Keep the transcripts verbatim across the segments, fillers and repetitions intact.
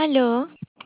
Aló,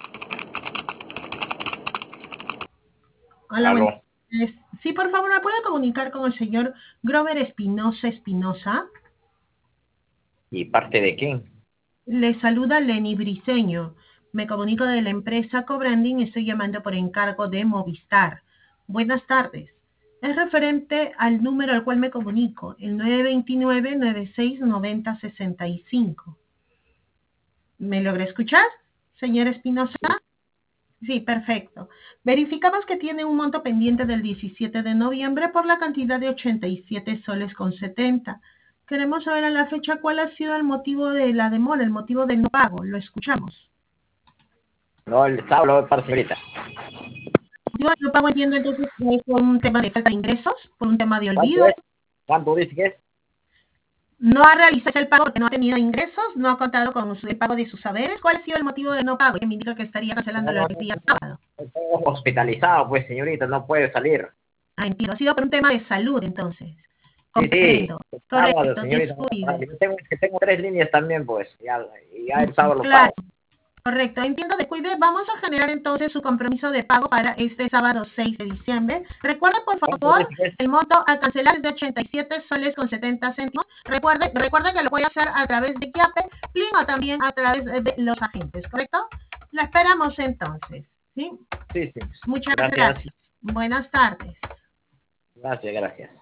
Hola, buenas Aló. tardes. Sí, por favor, ¿me puede comunicar con el señor Grover Espinosa Espinosa? ¿Y parte de quién? Le saluda Lenny Briceño. Me comunico de la empresa Cobranding y estoy llamando por encargo de Movistar. Buenas tardes. Es referente al número al cual me comunico, el nueve dos nueve, nueve seis nueve cero seis cinco. ¿Me logra escuchar, señor Espinosa? Sí. Sí, perfecto. Verificamos que tiene un monto pendiente del diecisiete de noviembre por la cantidad de ochenta y siete soles con setenta. Queremos saber a la fecha cuál ha sido el motivo de la demora, el motivo del no pago. Lo escuchamos. No, el sábado para señorita. Yo el no pago entiendo entonces que es por un tema de falta de ingresos, por un tema de ¿Cuánto olvido. es? ¿Cuánto dice que es? No ha realizado el pago porque no ha tenido ingresos, no ha contado con su- el pago de sus saberes. ¿Cuál ha sido el motivo del no pago? Que me indica que estaría cancelando No, el no, día no, sábado. estoy hospitalizado, pues señorita, no puede salir. Ah, entiendo. Ha sido por un tema de salud entonces. Sí, sí, Comprendo. el sábado, Correcto, señorita. No, descuide. yo tengo, que tengo tres líneas también, pues. Ya, y ya el Mm, sábado lo Claro, pago. correcto. Entiendo, descuide. Vamos a generar entonces su compromiso de pago para este sábado seis de diciembre. Recuerde, por ¿Cuánto favor, dice que es? el monto a cancelar es de ochenta y siete soles con setenta céntimos. Recuerde, recuerde que lo voy a hacer a través de Yape, Plin o también a través de los agentes, ¿correcto? Lo esperamos entonces, ¿sí? Sí, sí. Muchas Gracias. gracias. Buenas tardes. Gracias, gracias.